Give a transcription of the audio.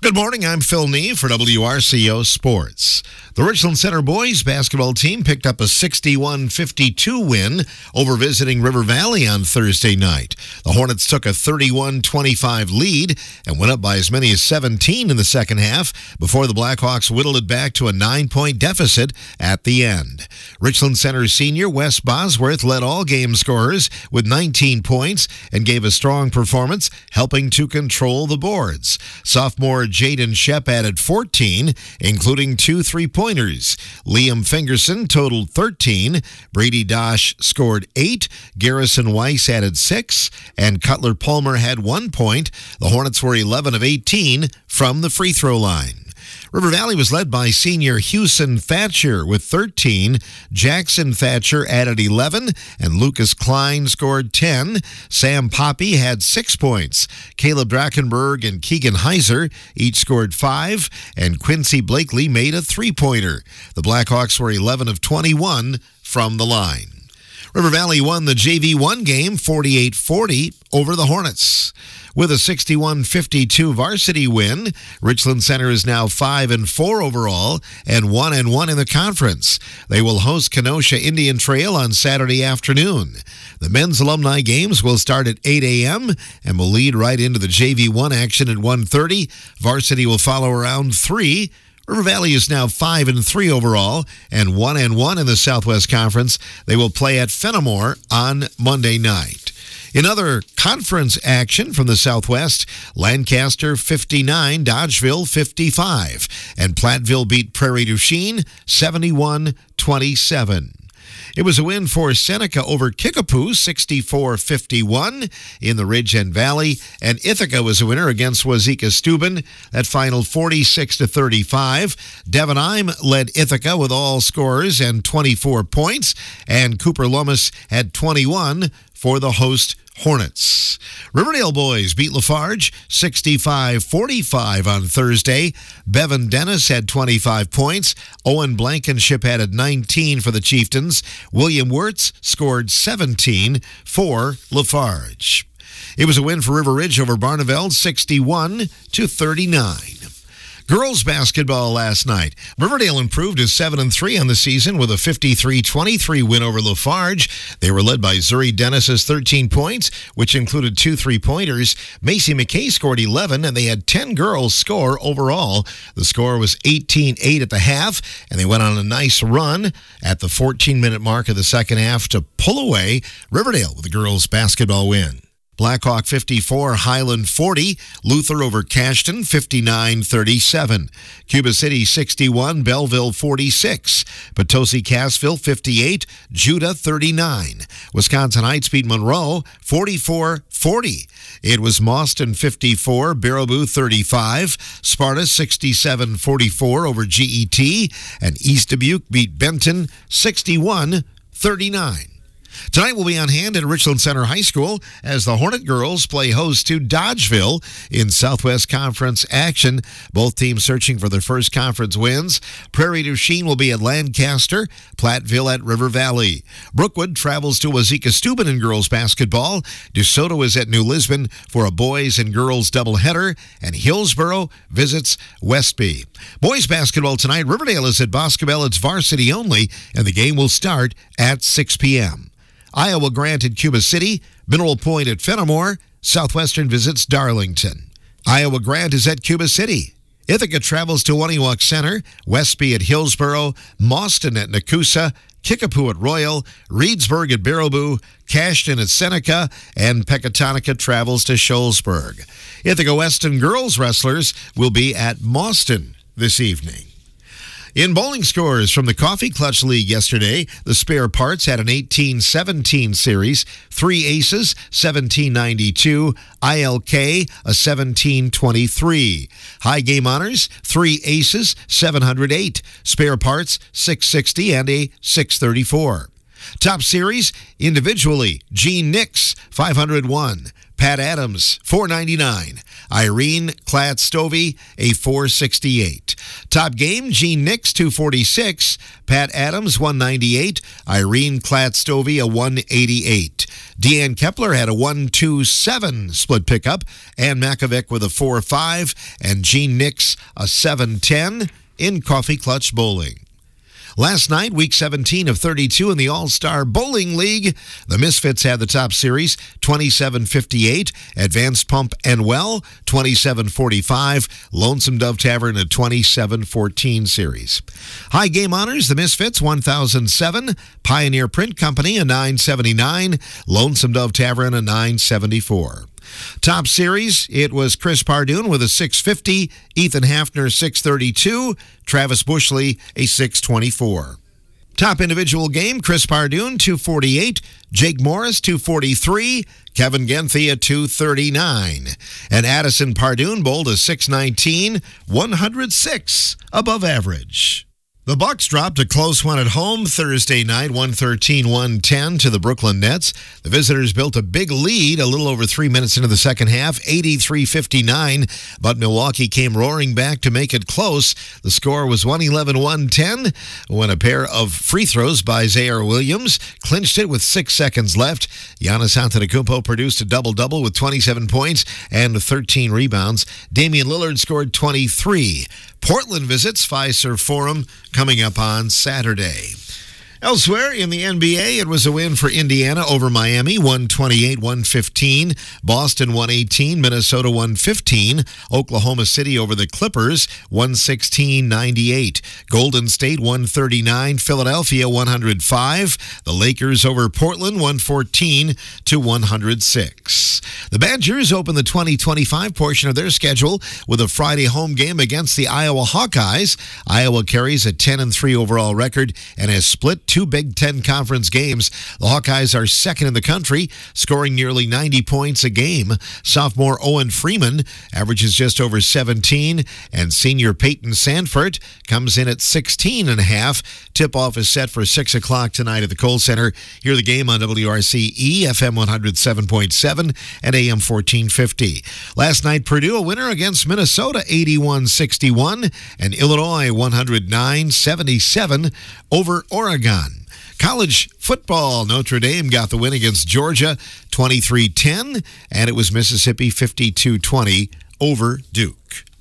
Good morning, I'm Phil Nee for WRCO Sports. The Richland Center boys basketball team picked up a 61-52 win over visiting River Valley on Thursday night. The Hornets took a 31-25 lead and went up by as many as 17 in the second half before the Blackhawks whittled it back to a 9-point deficit at the end. Richland Center senior Wes Bosworth led all game scorers with 19 points and gave a strong performance, helping to control the boards. Sophomore Jaden Shep added 14, including 2 three-pointers. Liam Fingerson totaled 13. Brady Dosh scored 8. Garrison Weiss added 6. And Cutler Palmer had 1 point. The Hornets were 11 of 18 from the free throw line. River Valley was led by senior Houston Thatcher with 13. Jackson Thatcher added 11, and Lucas Klein scored 10. Sam Poppy had 6 points. Caleb Drachenberg and Keegan Heiser each scored 5, and Quincy Blakely made a 3-pointer. The Blackhawks were 11 of 21 from the line. River Valley won the JV1 game 48-40 over the Hornets. With a 61-52 varsity win, Richland Center is now 5-4 overall and 1-1 in the conference. They will host Kenosha Indian Trail on Saturday afternoon. The men's alumni games will start at 8 a.m. and will lead right into the JV1 action at 1:30. Varsity will follow around 3. River Valley is now 5-3 overall and 1-1 in the Southwest Conference. They will play at Fenimore on Monday night. In other conference action from the Southwest, Lancaster 59, Dodgeville 55, and Platteville beat Prairie du Chien 71-27. It was a win for Seneca over Kickapoo, 64-51 in the Ridge and Valley, and Ithaca was a winner against Wazeeka Steuben. That final 46-35. Devon Ime led Ithaca with all scorers and 24 points, and Cooper Lummis had 21 for the host Hornets. Riverdale boys beat Lafarge 65-45 on Thursday. Bevan Dennis had 25 points. Owen Blankenship added 19 for the Chieftains. William Wirtz scored 17 for Lafarge. It was a win for River Ridge over Barneveld 61-39. Girls basketball last night. Riverdale improved to 7-3 on the season with a 53-23 win over Lafarge. They were led by Zuri Dennis's 13 points, which included 2 three-pointers. Macy McKay scored 11, and they had 10 girls score overall. The score was 18-8 at the half, and they went on a nice run at the 14-minute mark of the second half to pull away Riverdale with a girls basketball win. Blackhawk 54, Highland 40, Luther over Cashton 59-37. Cuba City 61, Belleville 46. Potosi Cassville 58, Judah 39. Wisconsin Heights beat Monroe 44-40. It was Mauston 54, Baraboo 35, Sparta 67-44 over GET, and East Dubuque beat Benton 61-39. Tonight we'll be on hand at Richland Center High School as the Hornet girls play host to Dodgeville in Southwest Conference action. Both teams searching for their first conference wins. Prairie du Chien will be at Lancaster, Platteville at River Valley. Brookwood travels to Wazeeka Steuben in girls basketball. DeSoto is at New Lisbon for a boys and girls doubleheader, and Hillsboro visits Westby. Boys basketball tonight, Riverdale is at Boscobel. It's varsity only, and the game will start at 6 p.m. Iowa Grant at Cuba City, Mineral Point at Fenimore, Southwestern visits Darlington. Iowa Grant is at Cuba City. Ithaca travels to Waniwak Center, Westby at Hillsboro, Mauston at Nakusa, Kickapoo at Royal, Reedsburg at Baraboo, Cashton at Seneca, and Pecatonica travels to Sholsburg. Ithaca Weston girls wrestlers will be at Mauston this evening. In bowling scores from the Coffee Clutch League yesterday, the Spare Parts had an 18-17 series, 3 aces, 1792, ILK, a 1723. High Game Honors, 3 aces, 708, Spare Parts, 660, and a 634. Top series, individually, Gene Nix, 501. Pat Adams, $4.99. Irene Klatt-Stovey, a $4.68. Top game, Gene Nix, $2.46. Pat Adams, $1.98. Irene Klatt-Stovey, a $1.88. Deanne Kepler had a 1.27 split pickup. Ann Makovic with a 4.5. And Gene Nix, a 7.10 in Coffee Clutch Bowling. Last night, Week 17 of 32 in the All-Star Bowling League. The Misfits had the top series, 27-58. Advanced Pump and Well, 27-45. Lonesome Dove Tavern, a 27-14 series. High game honors, the Misfits, 1,007. Pioneer Print Company, a 979. Lonesome Dove Tavern, a 974. Top series, it was Chris Pardoon with a 650, Ethan Hafner 632, Travis Bushley a 624. Top individual game, Chris Pardoon 248, Jake Morris 243, Kevin Genthy a 239, and Addison Pardoon bowled a 619, 106 above average. The Bucks dropped a close one at home Thursday night, 113-110 to the Brooklyn Nets. The visitors built a big lead a little over 3 minutes into the second half, 83-59, but Milwaukee came roaring back to make it close. The score was 111-110 when a pair of free throws by Zaire Williams clinched it with 6 seconds left. Giannis Antetokounmpo produced a double-double with 27 points and 13 rebounds. Damian Lillard scored 23. Portland visits Fiserv Forum coming up on Saturday. Elsewhere in the NBA, it was a win for Indiana over Miami, 128-115. Boston 118, Minnesota 115. Oklahoma City over the Clippers, 116-98. Golden State 139, Philadelphia 105. The Lakers over Portland 114-106. The Badgers open the 2025 portion of their schedule with a Friday home game against the Iowa Hawkeyes. Iowa carries a 10-3 overall record and has split 2 Big Ten Conference games. The Hawkeyes are second in the country, scoring nearly 90 points a game. Sophomore Owen Freeman averages just over 17, and senior Peyton Sandfort comes in at 16.5. Tip-off is set for 6 o'clock tonight at the Kohl Center. Hear the game on WRCE, FM 107.7 and AM 1450. Last night, Purdue a winner against Minnesota, 81-61, and Illinois 109-77 over Oregon. College football, Notre Dame got the win against Georgia, 23-10, and it was Mississippi 52-20 over Duke.